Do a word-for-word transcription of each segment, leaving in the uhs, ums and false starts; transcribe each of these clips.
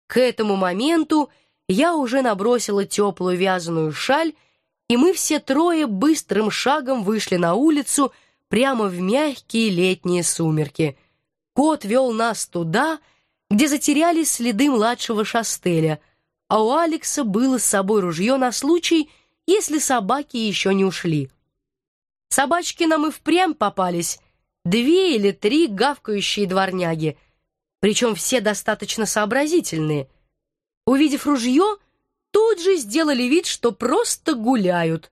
К этому моменту я уже набросила теплую вязаную шаль, и мы все трое быстрым шагом вышли на улицу прямо в мягкие летние сумерки. Кот вел нас туда, где затерялись следы младшего Шастеля, а у Алекса было с собой ружье на случай, если собаки еще не ушли. Собачки нам и впрямь попались, две или три гавкающие дворняги, причем все достаточно сообразительные. Увидев ружье, тут же сделали вид, что просто гуляют.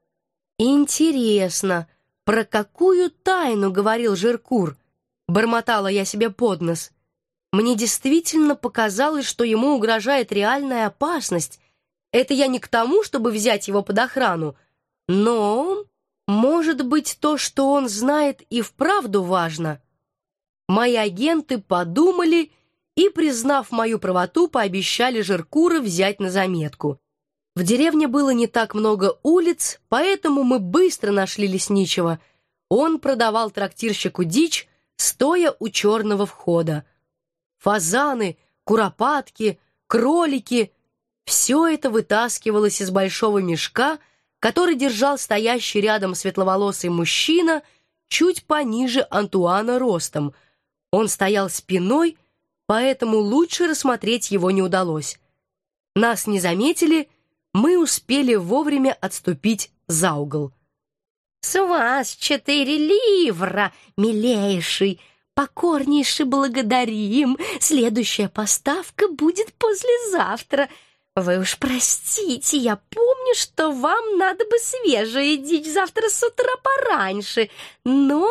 «Интересно, про какую тайну говорил Жиркур?» — бормотала я себе под нос. Мне действительно показалось, что ему угрожает реальная опасность. Это я не к тому, чтобы взять его под охрану, но, может быть, то, что он знает, и вправду важно. Мои агенты подумали и, признав мою правоту, пообещали Жиркура взять на заметку. В деревне было не так много улиц, поэтому мы быстро нашли лесничего. Он продавал трактирщику дичь, стоя у черного входа. Фазаны, куропатки, кролики — все это вытаскивалось из большого мешка, который держал стоящий рядом светловолосый мужчина, чуть пониже Антуана ростом. Он стоял спиной, поэтому лучше рассмотреть его не удалось. Нас не заметили, мы успели вовремя отступить за угол. «С вас четыре ливра, милейший! Покорнейше благодарим! Следующая поставка будет послезавтра. Вы уж простите, я помню, что вам надо бы свежая дичь завтра с утра пораньше, но,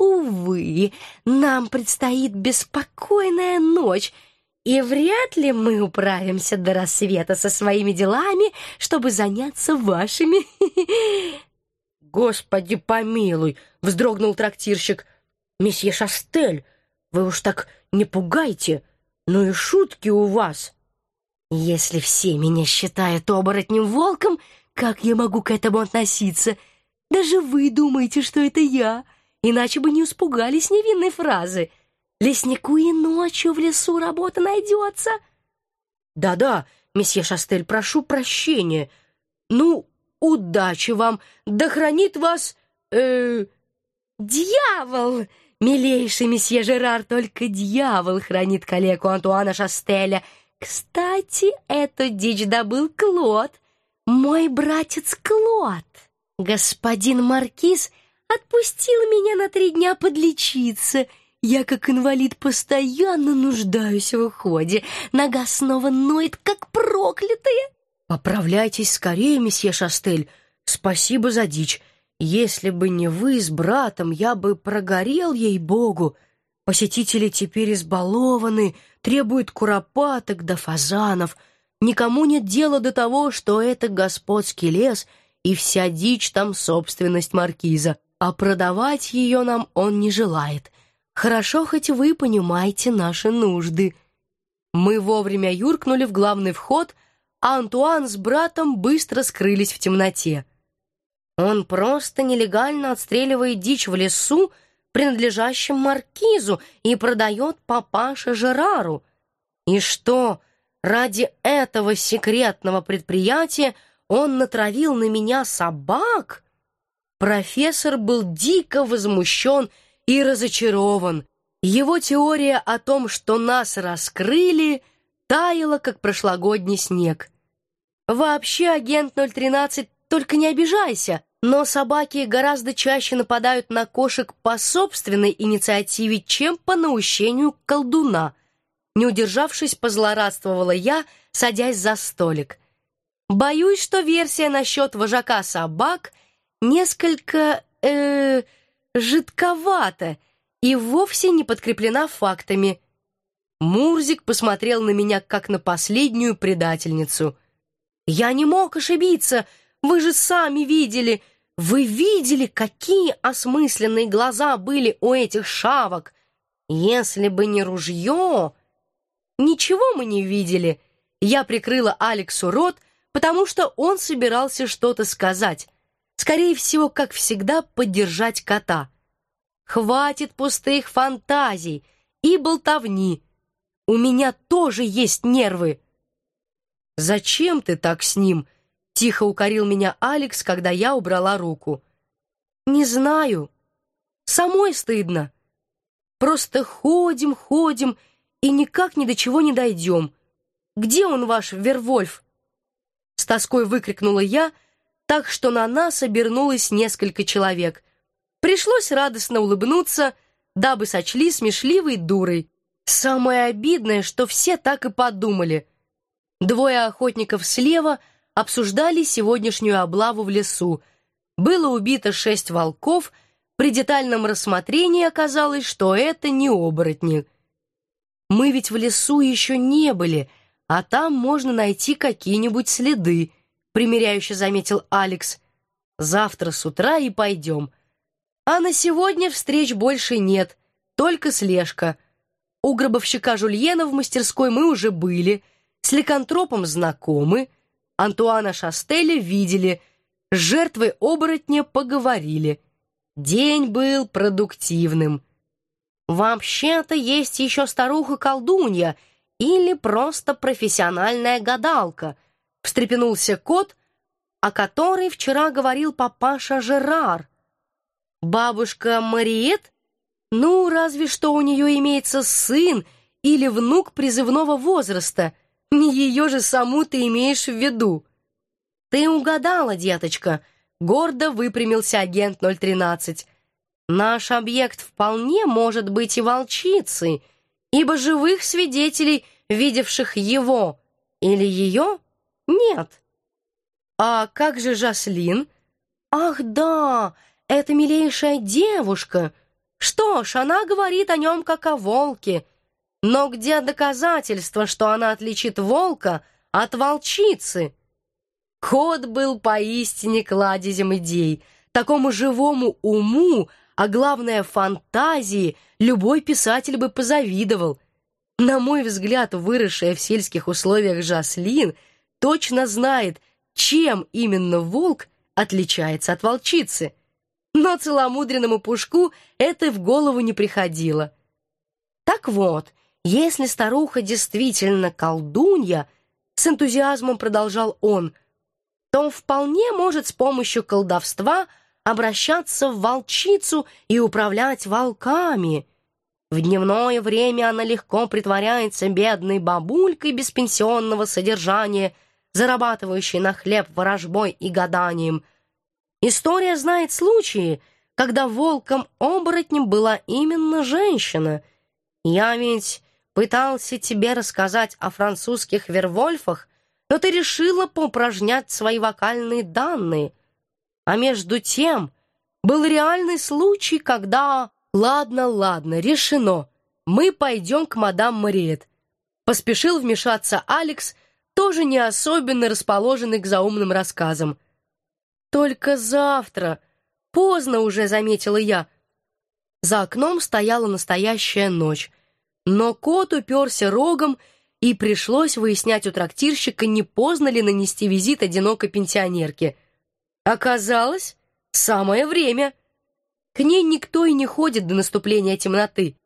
увы, нам предстоит беспокойная ночь, и вряд ли мы управимся до рассвета со своими делами, чтобы заняться вашими». «Господи помилуй!» — вздрогнул трактирщик. «Месье Шастель, вы уж так не пугайте, ну и шутки у вас». «Если все меня считают оборотнем-волком, как я могу к этому относиться? Даже вы думаете, что это я, иначе бы не испугались невинной фразы. Леснику и ночью в лесу работа найдется». «Да-да, месье Шастель, прошу прощения. Ну, удачи вам, да хранит вас... э «Дьявол! Милейший месье Жерар, только дьявол хранит калеку Антуана Шастеля. Кстати, эту дичь добыл Клод, мой братец Клод. Господин Маркиз отпустил меня на три дня подлечиться. Я, как инвалид, постоянно нуждаюсь в уходе. Нога снова ноет, как проклятая». «Поправляйтесь скорее, месье Шастель. Спасибо за дичь. Если бы не вы с братом, я бы прогорел, ей-богу. Посетители теперь избалованы, требуют куропаток да фазанов. Никому нет дела до того, что это господский лес, и вся дичь там собственность маркиза, а продавать ее нам он не желает. Хорошо, хоть вы понимаете наши нужды». Мы вовремя юркнули в главный вход, а Антуан с братом быстро скрылись в темноте. «Он просто нелегально отстреливает дичь в лесу, принадлежащем маркизу, и продает папаше Жерару. И что, ради этого секретного предприятия он натравил на меня собак?» Профессор был дико возмущен и разочарован. Его теория о том, что нас раскрыли, таяла, как прошлогодний снег. «Вообще, агент ноль тринадцать, только не обижайся, но собаки гораздо чаще нападают на кошек по собственной инициативе, чем по наущению колдуна». Не удержавшись, позлорадствовала я, садясь за столик. Боюсь, что версия насчет вожака собак несколько, э, жидковата и вовсе не подкреплена фактами. Мурзик посмотрел на меня, как на последнюю предательницу. «Я не мог ошибиться, вы же сами видели, вы видели, какие осмысленные глаза были у этих шавок. Если бы не ружье...» Ничего мы не видели. Я прикрыла Алексу рот, потому что он собирался что-то сказать. Скорее всего, как всегда, поддержать кота. Хватит пустых фантазий и болтовни. У меня тоже есть нервы. «Зачем ты так с ним?» — тихо укорил меня Алекс, когда я убрала руку. «Не знаю. Самой стыдно. Просто ходим, ходим и никак ни до чего не дойдем. Где он, ваш Вервольф?» С тоской выкрикнула я, так что на нас обернулось несколько человек. Пришлось радостно улыбнуться, дабы сочли смешливой дурой. Самое обидное, что все так и подумали. Двое охотников слева обсуждали сегодняшнюю облаву в лесу. Было убито шесть волков. При детальном рассмотрении оказалось, что это не оборотни. «Мы ведь в лесу еще не были, а там можно найти какие-нибудь следы», — примиряюще заметил Алекс. «Завтра с утра и пойдем. А на сегодня встреч больше нет, только слежка. У гробовщика Жульена в мастерской мы уже были, с ликантропом знакомы, Антуана Шастеля видели, с жертвой оборотня поговорили. День был продуктивным. Вообще-то есть еще старуха-колдунья или просто профессиональная гадалка», — встрепенулся кот, о которой вчера говорил папаша Жерар. «Бабушка Мариет? Ну, разве что у нее имеется сын или внук призывного возраста. Не ее же саму ты имеешь в виду». «Ты угадала, деточка», — гордо выпрямился агент ноль тринадцать. «Наш объект вполне может быть и волчицей, ибо живых свидетелей, видевших его или ее, нет». «А как же Жаслин?» «Ах, да, это милейшая девушка. Что ж, она говорит о нем как о волке. Но где доказательства, что она отличит волка от волчицы?» Кот был поистине кладезем идей. Такому живому уму, а главное фантазии, любой писатель бы позавидовал. На мой взгляд, выросшая в сельских условиях Жаслин точно знает, чем именно волк отличается от волчицы. Но целомудренному Пушку это в голову не приходило. Так вот, если старуха действительно колдунья, с энтузиазмом продолжал он, то вполне может с помощью колдовства обращаться в волчицу и управлять волками. В дневное время она легко притворяется бедной бабулькой без пенсионного содержания, зарабатывающей на хлеб ворожбой и гаданием. История знает случаи, когда волком-оборотнем была именно женщина. Я ведь пытался тебе рассказать о французских вервольфах, но ты решила поупражнять свои вокальные данные. А между тем был реальный случай, когда... «Ладно, ладно, решено. Мы пойдем к мадам Мариет». Поспешил вмешаться Алекс, тоже не особенно расположенный к заумным рассказам. «Только завтра. Поздно уже», — заметила я. За окном стояла настоящая ночь, но кот уперся рогом, и пришлось выяснять у трактирщика, не поздно ли нанести визит одинокой пенсионерке. Оказалось, самое время. К ней никто и не ходит до наступления темноты.